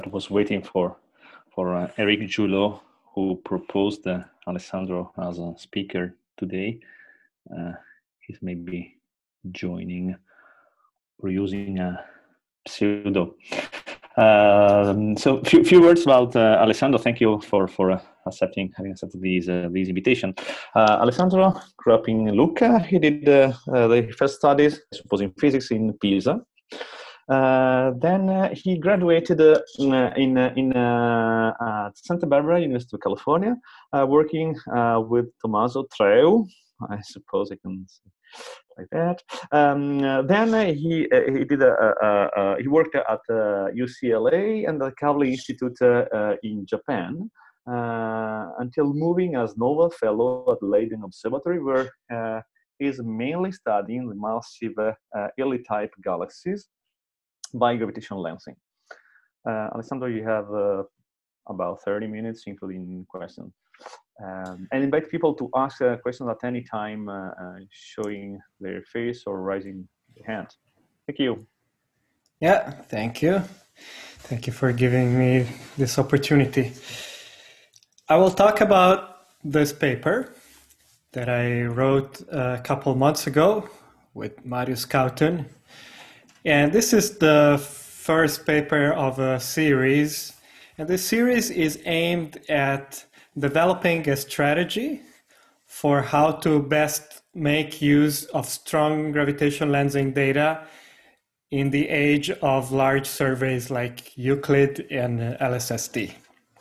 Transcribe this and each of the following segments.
was waiting for Eric Julot, who proposed Alessandro as a speaker today. He's maybe joining or using a pseudo. So few words about Alessandro. Thank you for having accepted these invitation. Alessandro grew up in Lucca. He did the first studies, I suppose, in physics in Pisa. Then he graduated in Santa Barbara, University of California, working with Tommaso Treu. I suppose I can say like that. Then he worked at UCLA and the Kavli Institute in Japan until moving as Nova Fellow at Leiden Observatory, where he's mainly studying the massive early-type galaxies by gravitational lensing. Alessandro, you have about 30 minutes, including questions. And invite people to ask questions at any time, showing their face or raising their hand. Thank you. Yeah, thank you. Thank you for giving me this opportunity. I will talk about this paper that I wrote a couple months ago with Marius Schouten. And this is the first paper of a series. And this series is aimed at developing a strategy for how to best make use of strong gravitational lensing data in the age of large surveys like Euclid and LSST.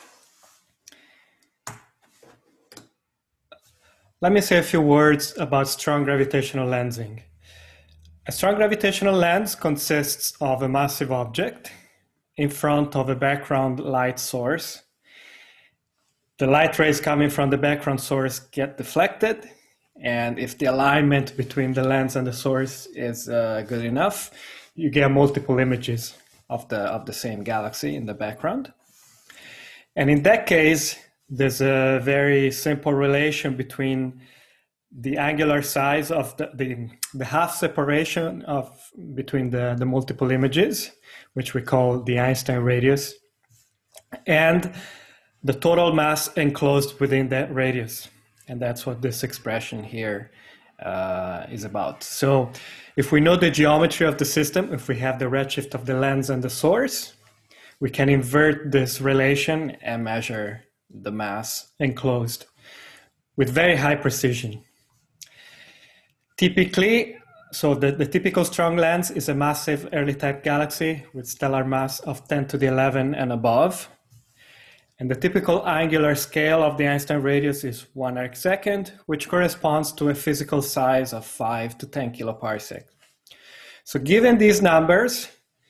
Let me say a few words about strong gravitational lensing. A strong gravitational lens consists of a massive object in front of a background light source. The light rays coming from the background source get deflected, and if the alignment between the lens and the source is good enough, you get multiple images of the same galaxy in the background. And in that case, there's a very simple relation between the angular size of the half separation between the multiple images, which we call the Einstein radius, and the total mass enclosed within that radius. And that's what this expression here is about. So if we know the geometry of the system, if we have the redshift of the lens and the source, we can invert this relation and measure the mass enclosed with very high precision. Typically, so the typical strong lens is a massive early type galaxy with stellar mass of 10 to the 11 and above. And the typical angular scale of the Einstein radius is 1 arcsecond, which corresponds to a physical size of 5 to 10 kiloparsec. So given these numbers,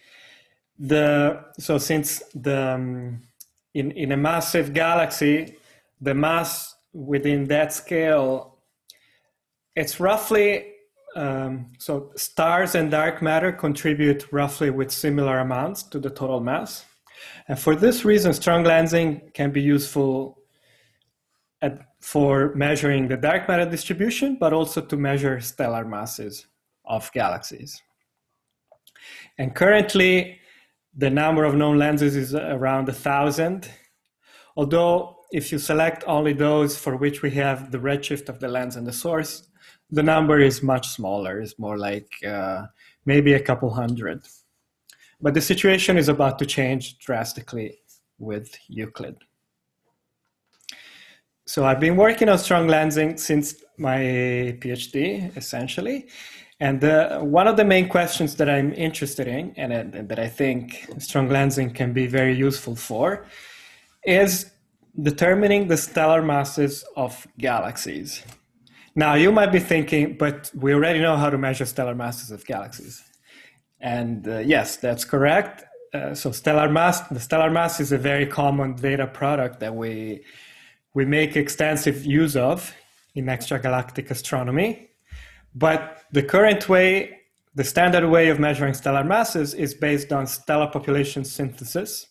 since in a massive galaxy, the mass within that scale, it's roughly, so stars and dark matter contribute roughly with similar amounts to the total mass. And for this reason, strong lensing can be useful for measuring the dark matter distribution, but also to measure stellar masses of galaxies. And currently, the number of known lenses is around 1,000. Although, if you select only those for which we have the redshift of the lens and the source, the number is much smaller. It's more like maybe a couple hundred. But the situation is about to change drastically with Euclid. So I've been working on strong lensing since my PhD, essentially. And one of the main questions that I'm interested in, and that I think strong lensing can be very useful for, is determining the stellar masses of galaxies. Now, you might be thinking, but we already know how to measure stellar masses of galaxies. And yes, that's correct. So the stellar mass is a very common data product that we make extensive use of in extragalactic astronomy. But the current way, the standard way of measuring stellar masses is based on stellar population synthesis.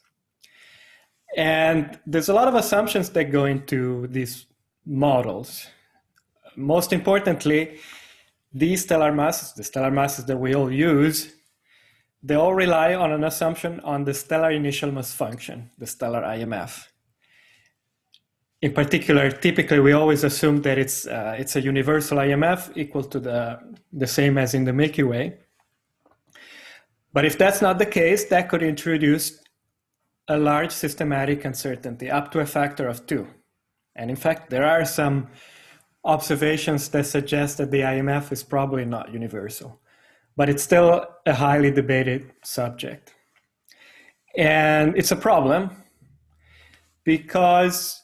And there's a lot of assumptions that go into these models. Most importantly, these stellar masses, the stellar masses that we all use, they all rely on an assumption on the stellar initial mass function, the stellar IMF. In particular, typically we always assume that it's a universal IMF equal to the same as in the Milky Way. But if that's not the case, that could introduce a large systematic uncertainty up to a factor of 2. And in fact, there are some observations that suggest that the IMF is probably not universal, but it's still a highly debated subject. And it's a problem because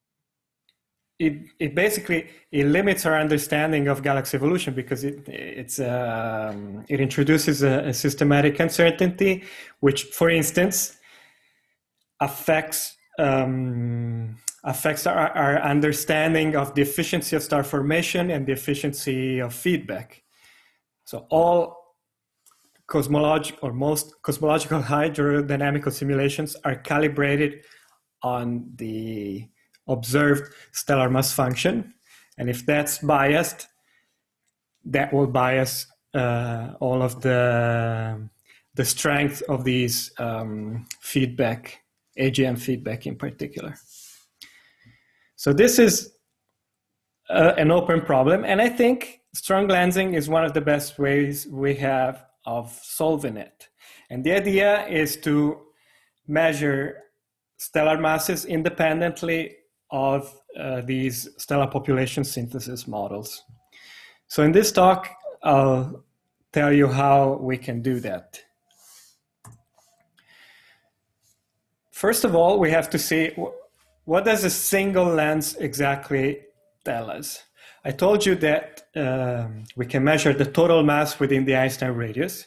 it basically limits our understanding of galaxy evolution, because it introduces a systematic uncertainty, which, for instance, affects our understanding of the efficiency of star formation and the efficiency of feedback. So all cosmological or most cosmological hydrodynamical simulations are calibrated on the observed stellar mass function. And if that's biased, that will bias all of the strength of these feedback, AGM feedback in particular. So this is an open problem, and I think strong lensing is one of the best ways we have of solving it. And the idea is to measure stellar masses independently of these stellar population synthesis models. So in this talk, I'll tell you how we can do that. First of all, we have to see, what does a single lens exactly tell us? I told you that we can measure the total mass within the Einstein radius.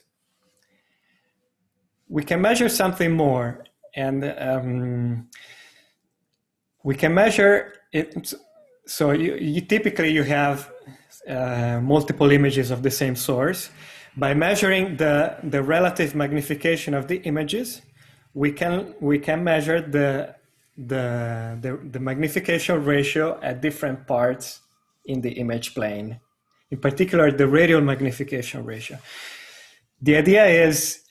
We can measure something more, and we can measure it. So you typically you have multiple images of the same source. By measuring the relative magnification of the images, we can measure the magnification ratio at different parts in the image plane. In particular, the radial magnification ratio. The idea is,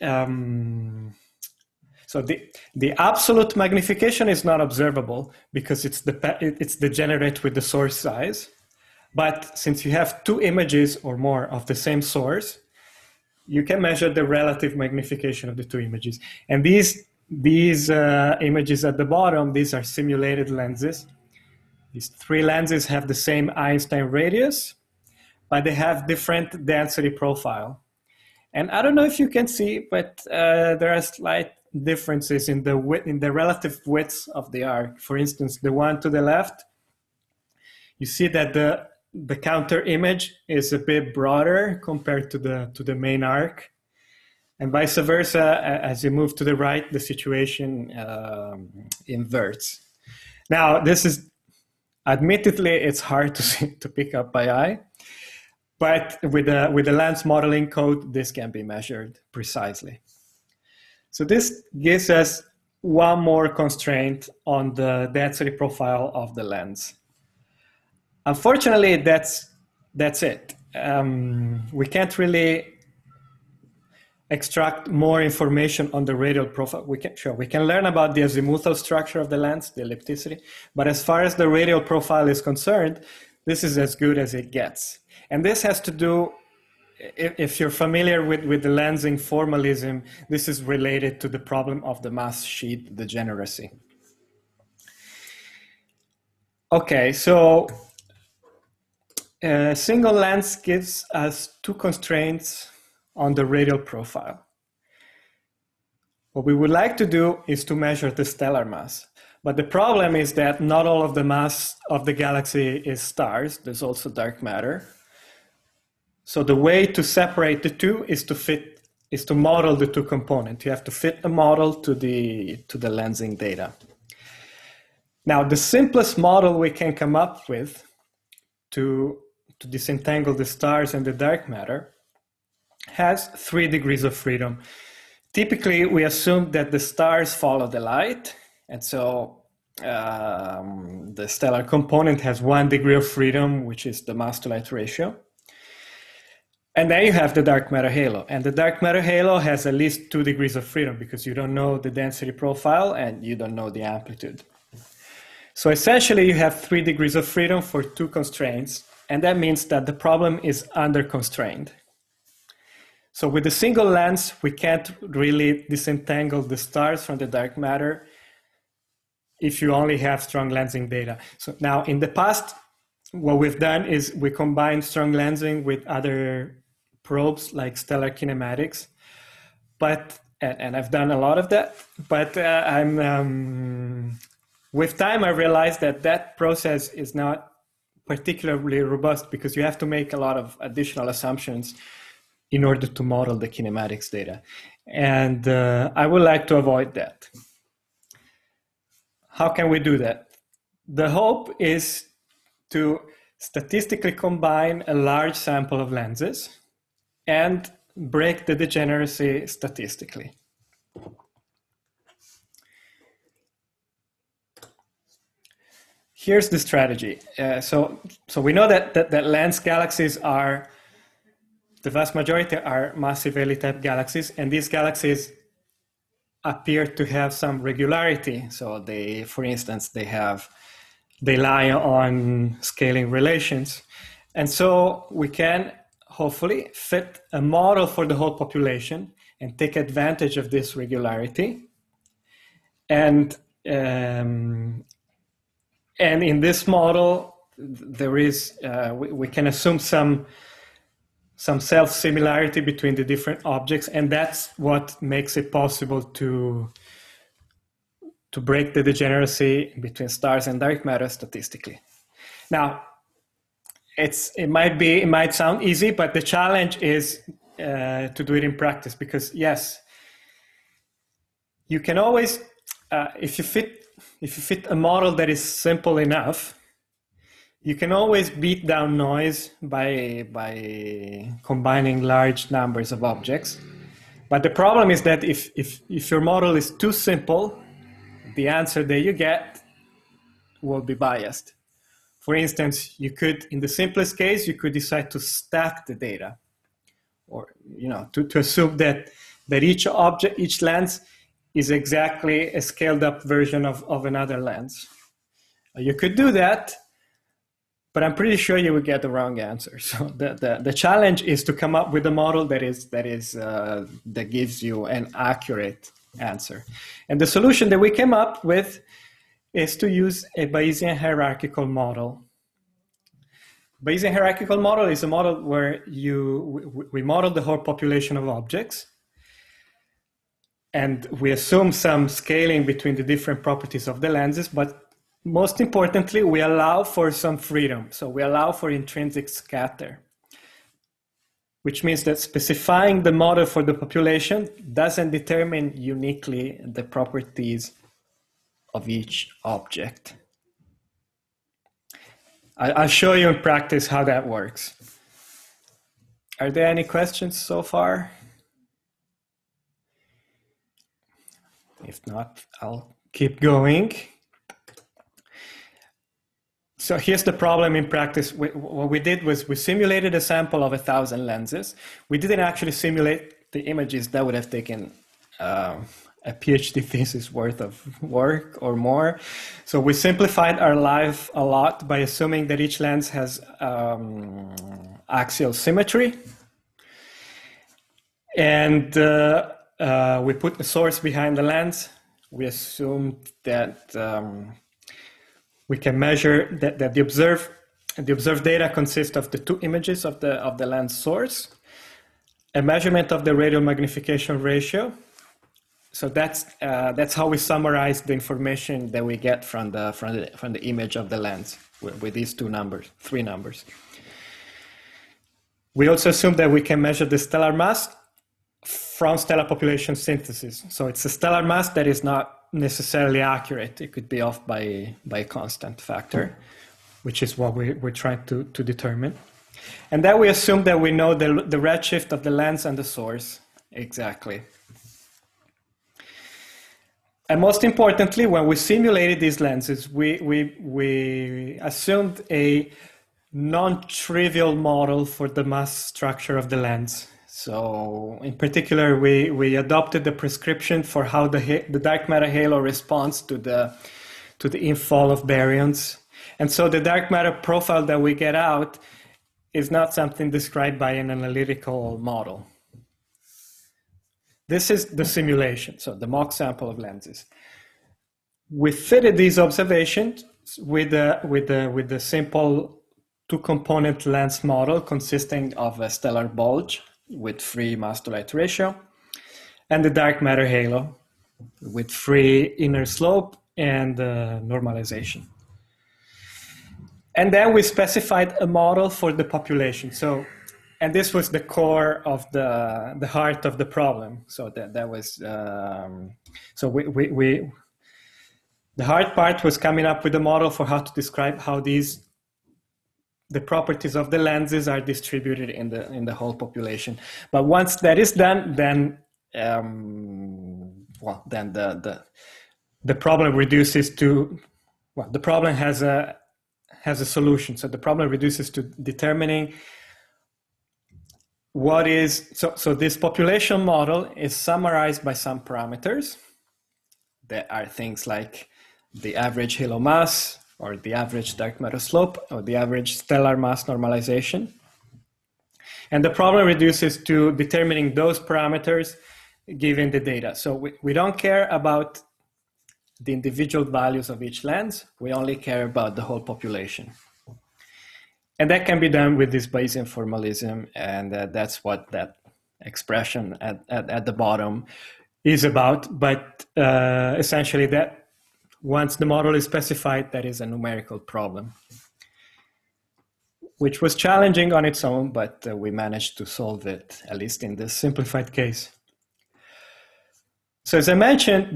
so the absolute magnification is not observable because it's degenerate with the source size. But since you have two images or more of the same source, you can measure the relative magnification of the two images. And these images at the bottom, these are simulated lenses. These three lenses have the same Einstein radius, but they have different density profile. And I don't know if you can see, but there are slight differences in the relative widths of the arc. For instance, the one to the left, you see that the counter image is a bit broader compared to the main arc, and vice versa. As you move to the right, the situation inverts. Now, this is admittedly it's hard to see, to pick up by eye, but with the lens modeling code, this can be measured precisely. So this gives us one more constraint on the density profile of the lens. Unfortunately, that's it. We can't really extract more information on the radial profile. We can learn about the azimuthal structure of the lens, the ellipticity, but as far as the radial profile is concerned, this is as good as it gets. And this has to do, if you're familiar with the lensing formalism, this is related to the problem of the mass sheet degeneracy. Okay, so a single lens gives us two constraints on the radial profile. What we would like to do is to measure the stellar mass. But the problem is that not all of the mass of the galaxy is stars. There's also dark matter. So the way to separate the two is to model the two components. You have to fit a model to the lensing data. Now, the simplest model we can come up with to disentangle the stars and the dark matter has 3 degrees of freedom. Typically, we assume that the stars follow the light, and so the stellar component has 1 degree of freedom, which is the mass to light ratio. And then you have the dark matter halo. And the dark matter halo has at least 2 degrees of freedom because you don't know the density profile and you don't know the amplitude. So essentially you have 3 degrees of freedom for 2 constraints. And that means that the problem is under constrained. So with a single lens, we can't really disentangle the stars from the dark matter if you only have strong lensing data. So now in the past, what we've done is we combined strong lensing with other probes like stellar kinematics, and I've done a lot of that, but with time I realized that process is not particularly robust because you have to make a lot of additional assumptions in order to model the kinematics data. And I would like to avoid that. How can we do that? The hope is to statistically combine a large sample of lenses and break the degeneracy statistically. Here's the strategy. So we know that lens galaxies are, the vast majority are massive Halley type galaxies, and these galaxies appear to have some regularity. So they, for instance, they lie on scaling relations. And so we can hopefully fit a model for the whole population and take advantage of this regularity. And in this model, there is, we can assume some self-similarity between the different objects, and that's what makes it possible to break the degeneracy between stars and dark matter statistically. Now, it might sound easy, but the challenge is to do it in practice, because yes, you can always, if you fit a model that is simple enough, you can always beat down noise by combining large numbers of objects. But the problem is that if your model is too simple, the answer that you get will be biased. For instance, you could, in the simplest case, you could decide to stack the data, or to assume that each object, each lens, is exactly a scaled up version of another lens. You could do that, but I'm pretty sure you would get the wrong answer. So the challenge is to come up with a model that gives you an accurate answer. And the solution that we came up with is to use a Bayesian hierarchical model. Bayesian hierarchical model is a model where we model the whole population of objects, and we assume some scaling between the different properties of the lenses, but most importantly, we allow for some freedom. So we allow for intrinsic scatter, which means that specifying the model for the population doesn't determine uniquely the properties of each object. I'll show you in practice how that works. Are there any questions so far? If not, I'll keep going. So here's the problem in practice. What we did was we simulated a sample of 1,000 lenses. We didn't actually simulate the images. That would have taken a PhD thesis worth of work or more. So we simplified our life a lot by assuming that each lens has axial symmetry. And we put the source behind the lens. We assumed that we can measure that the observed data consists of the 2 images of the lens source, a measurement of the radial magnification ratio. So that's how we summarize the information that we get from the image of the lens with these 3 numbers. We also assume that we can measure the stellar mass from stellar population synthesis. So it's a stellar mass that is not necessarily accurate. It could be off by a constant factor, which is what we're trying to determine. And then we assume that we know the redshift of the lens and the source exactly. And most importantly, when we simulated these lenses, we assumed a non-trivial model for the mass structure of the lens. So in particular, we adopted the prescription for how the dark matter halo responds to the infall of baryons. And so the dark matter profile that we get out is not something described by an analytical model. This is the simulation, so the mock sample of lenses. We fitted these observations with the simple two-component lens model consisting of a stellar bulge with free mass-to-light ratio and the dark matter halo with free inner slope and normalization. And then we specified a model for the population. So, and this was the core of the heart of the problem. So that was so we the hard part was coming up with a model for how to describe how the properties of the lenses are distributed in the whole population. But once that is done, then then the problem reduces to the problem has a solution. So the problem reduces to determining what is so this population model is summarized by some parameters. There are things like the average halo mass, or the average dark matter slope, or the average stellar mass normalization. And the problem reduces to determining those parameters given the data. So we don't care about the individual values of each lens, we only care about the whole population. And that can be done with this Bayesian formalism, and that's what that expression at the bottom is about. But essentially, that once the model is specified, that is a numerical problem, which was challenging on its own, but we managed to solve it, at least in this simplified case. So as I mentioned,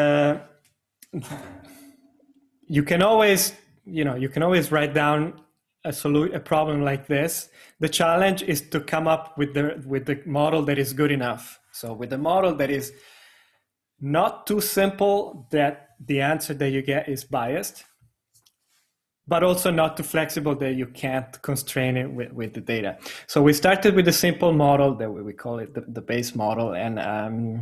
you can always write down a problem like this. The challenge is to come up with the model that is good enough. So with a model that is not too simple that the answer that you get is biased, but also not too flexible that you can't constrain it with the data. So we started with a simple model that we call it the base model, and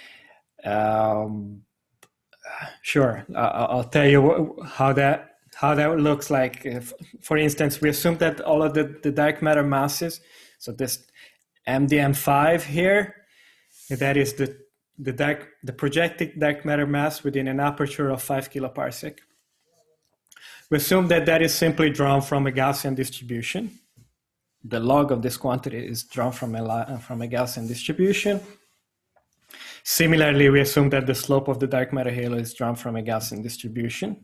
sure, I'll tell you how that looks like. For instance, we assume that all of the dark matter masses, so this MDM5 here, that is the projected dark matter mass within an aperture of 5 kiloparsec. We assume that is simply drawn from a Gaussian distribution. The log of this quantity is drawn from a Gaussian distribution. Similarly, we assume that the slope of the dark matter halo is drawn from a Gaussian distribution.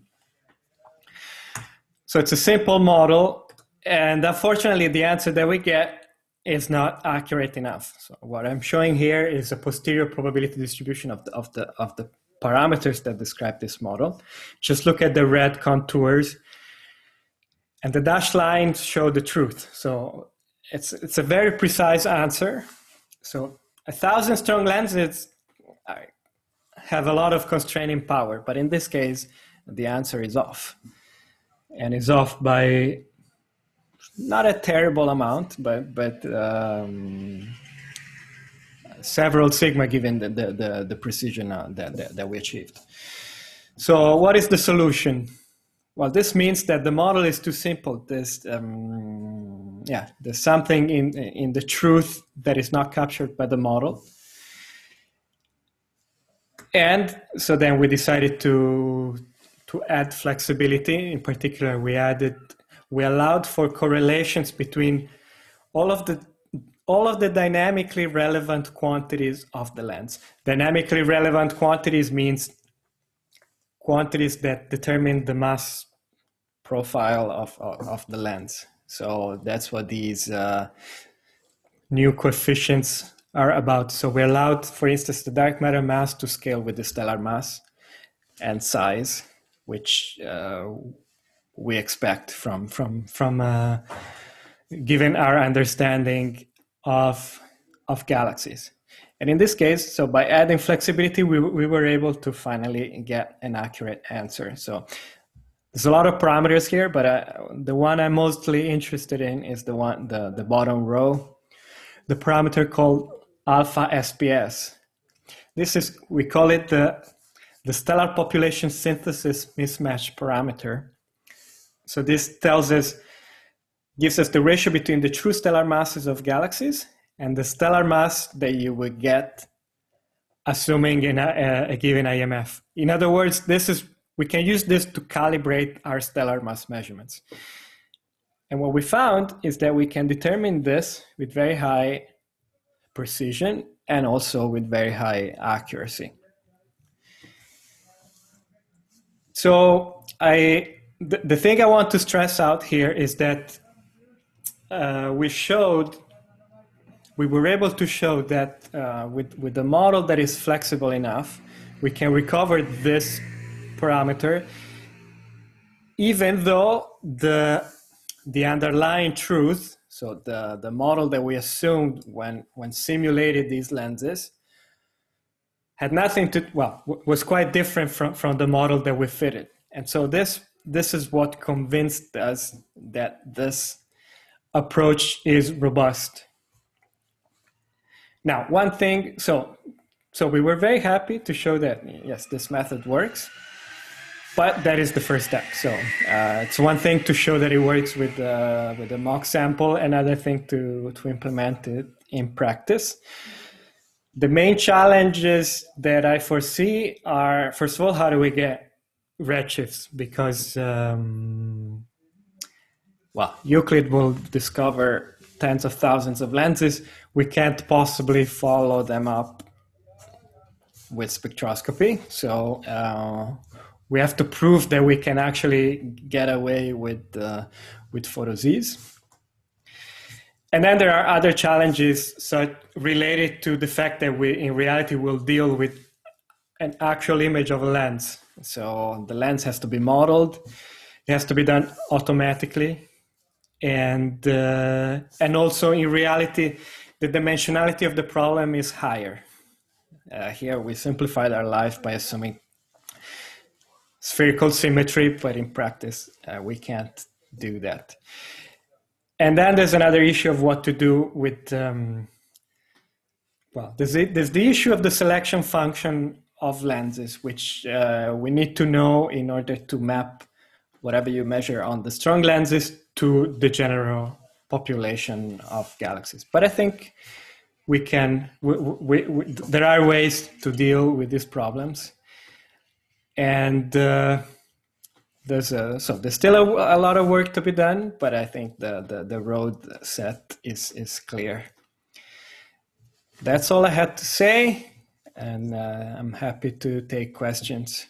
So it's a simple model, and unfortunately, the answer that we get is not accurate enough. So what I'm showing here is a posterior probability distribution of the parameters that describe this model. Just look at the red contours, and the dashed lines show the truth. So it's a very precise answer. So 1,000 strong lenses have a lot of constraining power, but in this case, the answer is off, and is off by not a terrible amount, but several sigma given the precision that we achieved. So what is the solution? Well, this means that the model is too simple. There's something in the truth that is not captured by the model. And so then we decided to add flexibility. In particular, we allowed for correlations between all of the dynamically relevant quantities of the lens. Dynamically relevant quantities means quantities that determine the mass profile of the lens. So that's what these new coefficients are about. So we allowed, for instance, the dark matter mass to scale with the stellar mass and size, which we expect from given our understanding of galaxies. And in this case, so by adding flexibility, we were able to finally get an accurate answer. So there's a lot of parameters here, but the one I'm mostly interested in is the one, the bottom row, the parameter called alpha SPS. This is, we call it the stellar population synthesis mismatch parameter. So this tells us, gives us the ratio between the true stellar masses of galaxies and the stellar mass that you would get assuming in a given IMF. In other words, we can use this to calibrate our stellar mass measurements. And what we found is that we can determine this with very high precision and also with very high accuracy. So the thing I want to stress out here is that we were able to show that with the model that is flexible enough, we can recover this parameter, even though the underlying truth, so the model that we assumed when simulated these lenses, had nothing to, well, was quite different from the model that we fitted. And so this is what convinced us that this approach is robust. Now, one thing, so we were very happy to show that, yes, this method works, but that is the first step. So it's one thing to show that it works with a mock sample, another thing to implement it in practice. The main challenges that I foresee are, first of all, how do we get redshifts? Because, well, Euclid will discover tens of thousands of lenses. We can't possibly follow them up with spectroscopy. So we have to prove that we can actually get away with photosys. And then there are other challenges related to the fact that we, in reality, will deal with an actual image of a lens. So the lens has to be modeled. It has to be done automatically. And also, in reality, the dimensionality of the problem is higher. Here, we simplified our life by assuming spherical symmetry, but in practice, we can't do that. And then there's another issue of what to do with, well, there's the issue of the selection function of lenses, which we need to know in order to map whatever you measure on the strong lenses to the general population of galaxies. But I think we can, there are ways to deal with these problems. And there's still a lot of work to be done, but I think the road set is clear. That's all I had to say, and I'm happy to take questions.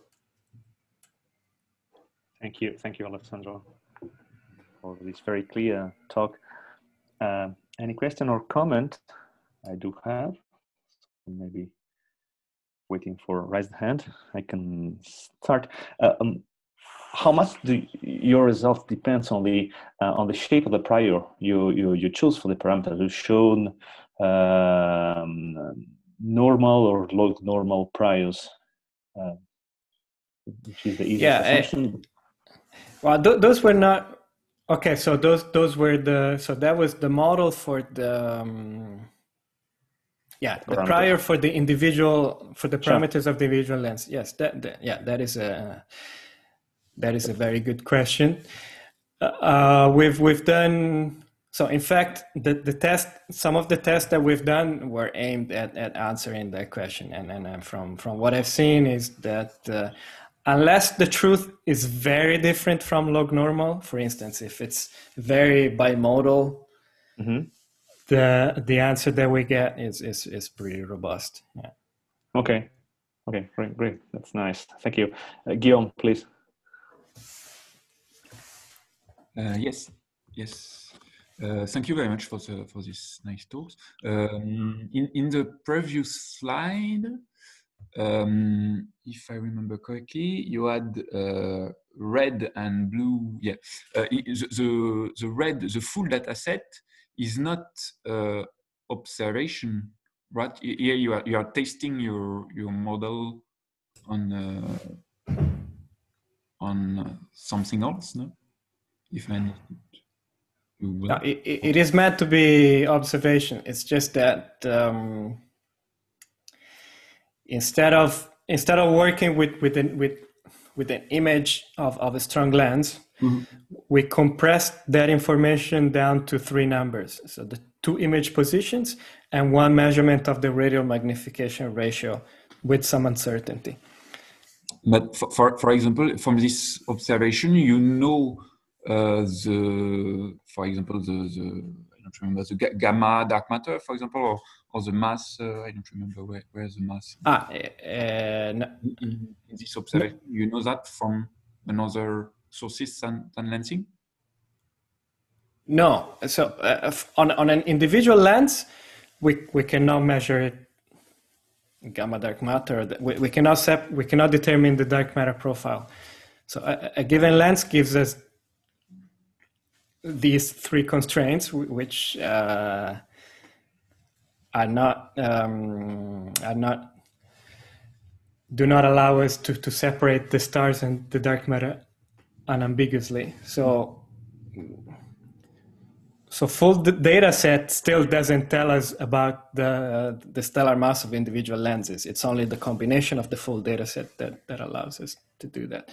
Thank you, Alessandro, for this very clear talk. Any question or comment? I do have. Maybe waiting for raised hand. I can start. How much do your results depends on the shape of the prior you choose for the parameter? You've shown normal or log normal priors, which is the easiest assumption. Well, those were not okay. So those were so that was the model for the the prior for the individual, for the parameters of the individual lens. Yes, that is a very good question. We've done, so in fact, the test, some of the tests that we've done were aimed at answering that question. And from what I've seen is that unless the truth is very different from log normal, for instance, if it's very bimodal, the answer that we get is pretty robust. Yeah. Okay, great. That's nice. Thank you. Guillaume, please. Yes. Thank you very much for this nice talk. In the previous slide, if I remember correctly, you had red and blue. Yeah, the red, the full data set is not observation, right? Here you are testing your model on on something else, no? If I understood you well. No, it is meant to be observation. It's just that instead of working with an image of a strong lens, we compressed that information down to 3 numbers. So the 2 image positions and 1 measurement of the radial magnification ratio with some uncertainty. But for example, from this observation, you know for example, I don't remember, the gamma dark matter, for example, or the mass, I don't remember where the mass is. No. In this observation, you know that from another sources than lensing? No. So on an individual lens, we cannot measure it gamma dark matter. We cannot determine the dark matter profile. So a given lens gives us these 3 constraints, which are not do not allow us to separate the stars and the dark matter unambiguously. So full data set still doesn't tell us about the stellar mass of individual lenses. It's only the combination of the full data set that allows us to do that.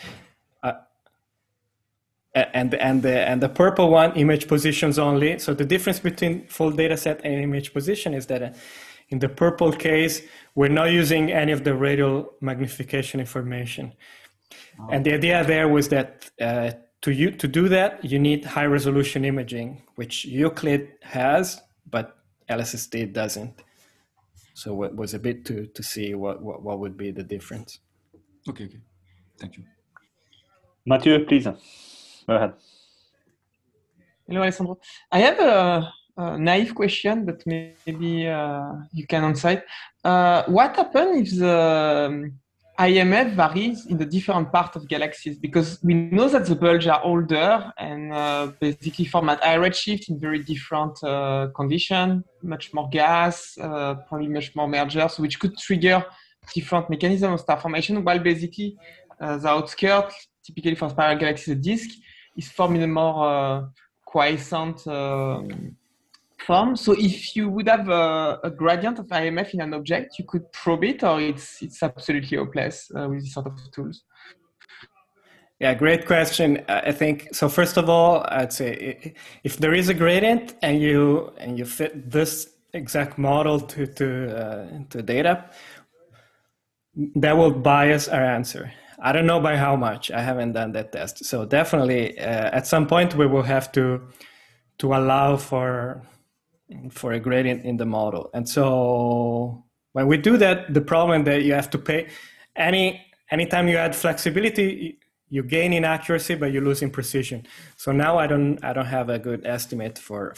And the purple one, image positions only. So the difference between full data set and image position is that in the purple case, we're not using any of the radial magnification information. And the idea there was that to do that, you need high resolution imaging, which Euclid has, but LSST doesn't. So it was a bit to see what would be the difference. Okay. Thank you. Mathieu, please. Go ahead. Hello, Alessandro. I have a naive question, but maybe you can answer it. What happens if the IMF varies in the different parts of galaxies? Because we know that the bulges are older and basically form at high redshift in very different conditions, much more gas, probably much more mergers, which could trigger different mechanisms of star formation, while basically the outskirts, typically for spiral galaxies, the disk is formed in a more quiescent form. So if you would have a gradient of IMF in an object, you could probe it, or it's absolutely hopeless with this sort of tools? Yeah, great question. I think so. First of all, I'd say if there is a gradient and you fit this exact model to data, that will bias our answer. I don't know by how much. I haven't done that test. So definitely, at some point, we will have to allow for a gradient in the model. And so when we do that, the problem that you have to pay anytime you add flexibility, you gain in accuracy, but you lose in precision. So now I don't have a good estimate for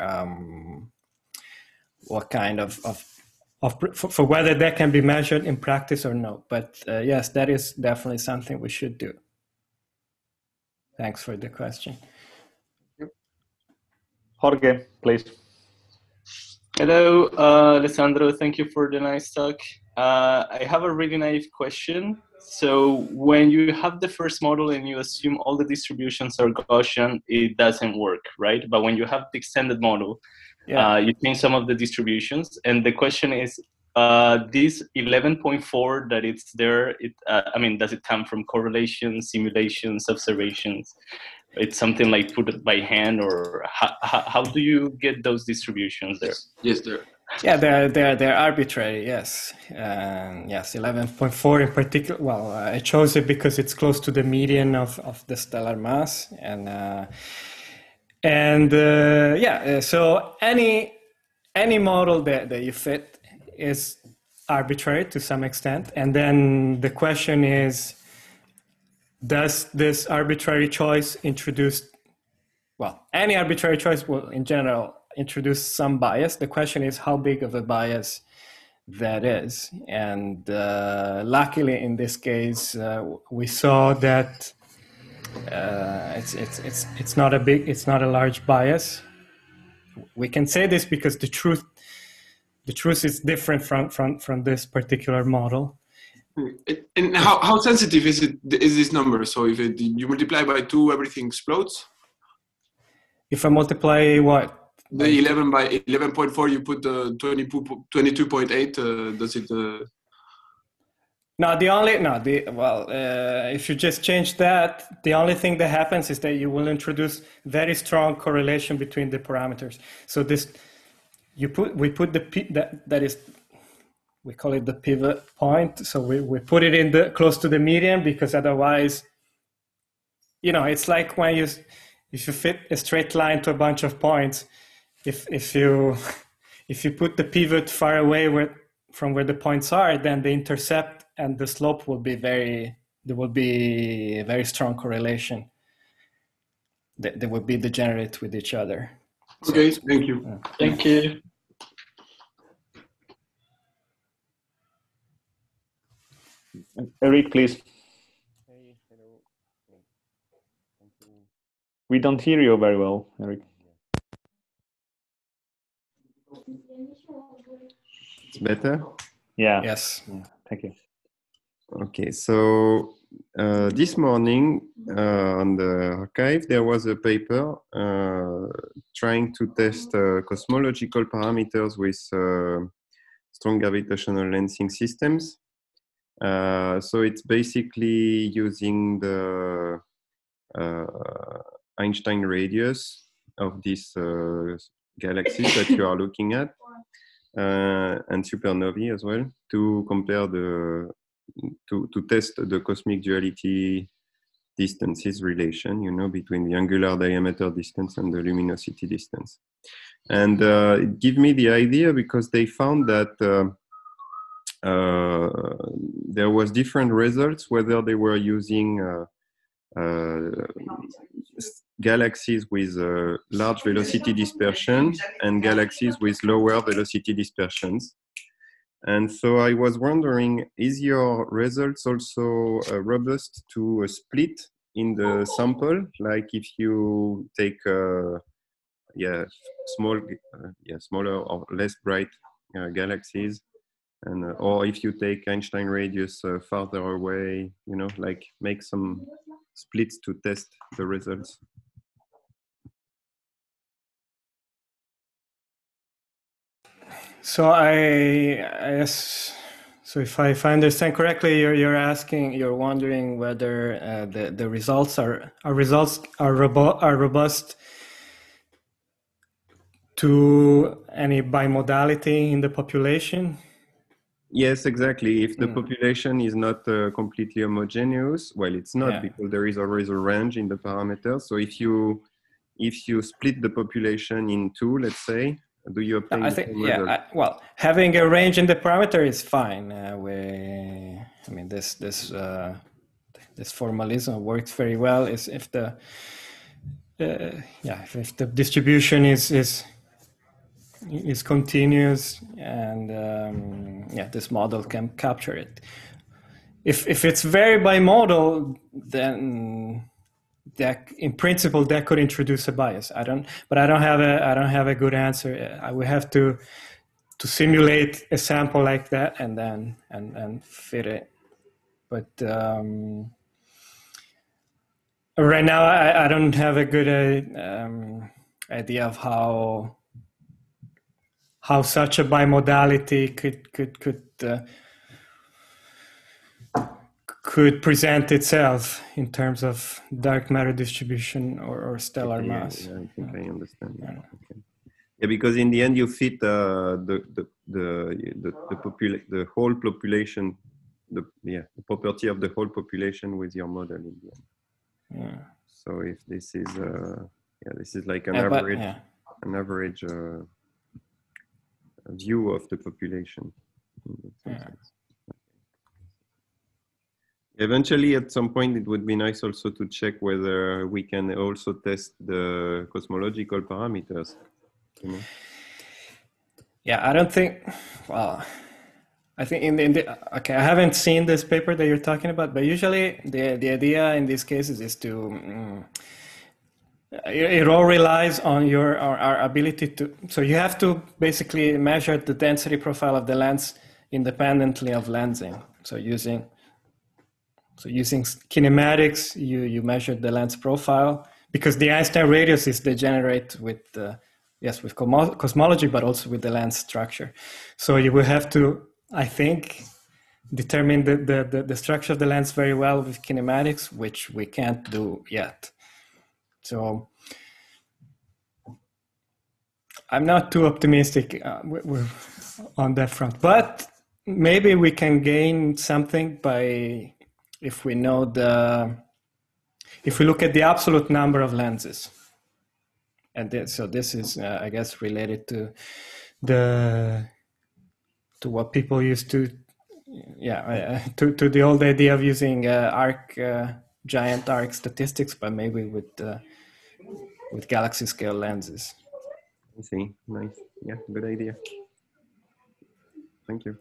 what kind for whether that can be measured in practice or no. But yes, that is definitely something we should do. Thanks for the question. Jorge, please. Hello, Alessandro. Thank you for the nice talk. I have a really naive question. So when you have the first model and you assume all the distributions are Gaussian, it doesn't work, right? But when you have the extended model, you change some of the distributions. And the question is, this 11.4 that it's there, does it come from correlations, simulations, observations? It's something like put it by hand, or how do you get those distributions there? Yes, there. Yeah, they're arbitrary. Yes, yes. 11.4 in particular. Well, I chose it because it's close to the median of the stellar mass, So any model that you fit is arbitrary to some extent, and then the question is, does this arbitrary choice introduce? Well, any arbitrary choice will, in general, introduce some bias. The question is how big of a bias that is. And luckily, in this case, we saw that it's not a large bias. We can say this because the truth is different from this particular model. And how sensitive is this number? So if you multiply by 2, everything explodes? If I multiply what? The 11 by 11.4, you put 22.8, does it... If you just change that, the only thing that happens is that you will introduce very strong correlation between the parameters. So we call it the pivot point. So we put it in close to the median, because otherwise, it's like if you fit a straight line to a bunch of points, if you put the pivot far away from where the points are, then the intercept and the slope will be there will be a very strong correlation. They will be degenerate with each other. Okay, thank you. Thank you. Eric, please. We don't hear you very well, Eric. It's better? Yeah. Yes. Yeah. Thank you. Okay, so this morning on the archive, there was a paper trying to test cosmological parameters with strong gravitational lensing systems. So it's basically using the Einstein radius of these galaxies that you are looking at, and supernovae as well, to compare to test the cosmic duality distances relation, between the angular diameter distance and the luminosity distance. And it gave me the idea because they found that there was different results whether they were using galaxies with large velocity dispersion and galaxies with lower velocity dispersions. And so I was wondering, is your results also robust to a split in the sample? Like if you take smaller or less bright galaxies, and or if you take Einstein radius farther away, like make some splits to test the results. So if I understand correctly, you're wondering whether the results are robust to any bimodality in the population. Yes, exactly. If the population is not completely homogeneous, well, it's not, because there is always a range in the parameters. So if you split the population in two, let's say, do you obtain? I think having a range in the parameter is fine. This formalism works very well. Is if the distribution is continuous, and this model can capture it. If it's very bimodal, then that in principle that could introduce a bias. I don't have a good answer. I would have to simulate a sample like that and then fit it. But right now I don't have a good idea of how such a bimodality could present itself in terms of dark matter distribution or stellar mass. Yeah, I think I understand. Yeah. Okay. Yeah, because in the end you fit the whole population, the property of the whole population with your model in the end. Yeah. So if this is this is like an average view of the population. Eventually, at some point, it would be nice also to check whether we can also test the cosmological parameters. Yeah, I don't think. Well, I think okay, I haven't seen this paper that you're talking about, but usually the idea in these cases is to. It all relies on our ability to. So you have to basically measure the density profile of the lens independently of lensing. So using kinematics, you measure the lens profile, because the Einstein radius is degenerate with with cosmology, but also with the lens structure. So you will have to, I think, determine the structure of the lens very well with kinematics, which we can't do yet. So I'm not too optimistic on that front, but maybe we can gain something by if we look at the absolute number of lenses. And so this is, I guess, related to what people used to, to the old idea of using giant arc statistics, but maybe with galaxy scale lenses. I see. Nice. Yeah, good idea. Thank you.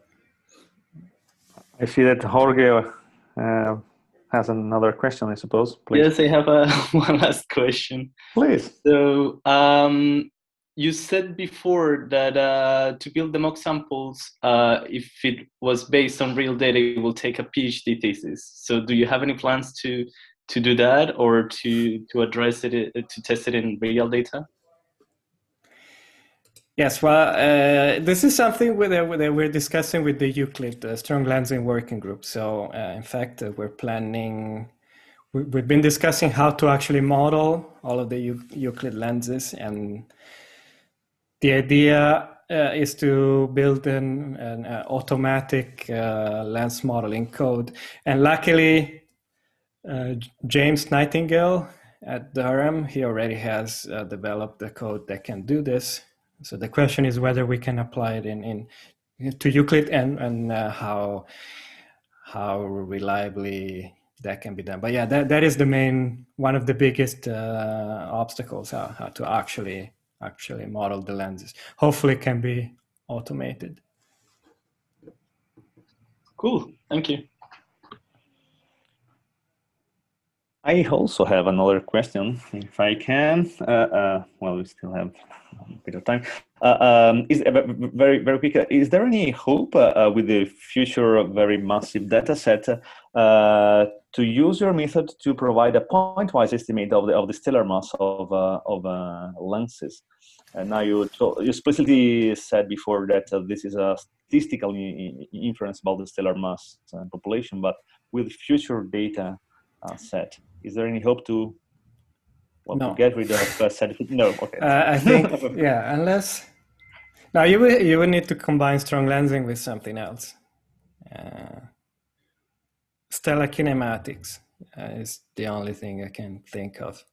I see that Jorge has another question, I suppose. Please. Yes, I have one last question. Please. So you said before that to build the mock samples, if it was based on real data, it will take a PhD thesis. So do you have any plans to do that, or to address it, to test it in real data? Yes, well, this is something we're discussing with the Euclid Strong Lensing Working Group. So, in fact, we've been discussing how to actually model all of the Euclid lenses, and the idea is to build an automatic lens modeling code. And luckily, James Nightingale at Durham, he already has developed a code that can do this. So the question is whether we can apply it to Euclid, and how reliably that can be done. But yeah, that is one of the biggest obstacles, how to actually model the lenses. Hopefully it can be automated. Cool, thank you. I also have another question, if I can. Well, we still have a bit of time. Is very, very quick. Is there any hope with the future very massive data set to use your method to provide a point-wise estimate of the stellar mass of lenses? Now you explicitly said before that this is a statistical inference about the stellar mass population, but with future data set, is there any hope to to get rid of set? No, okay. I think unless now you will need to combine strong lensing with something else. Stellar kinematics is the only thing I can think of.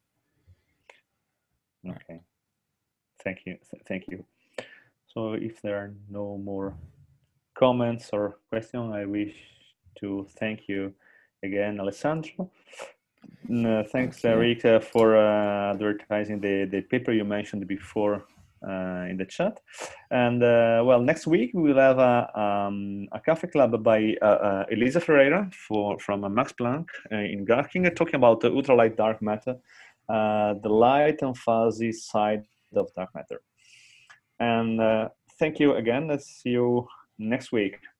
Okay, thank you. So if there are no more comments or questions, I wish to thank you again, Alessandro. Thanks, Eric, for advertising the paper you mentioned before in the chat. And well, next week we will have a cafe club by Elisa Ferreira from Max Planck in Garching, talking about ultralight dark matter, the light and fuzzy side of dark matter. And thank you again. Let's see you next week.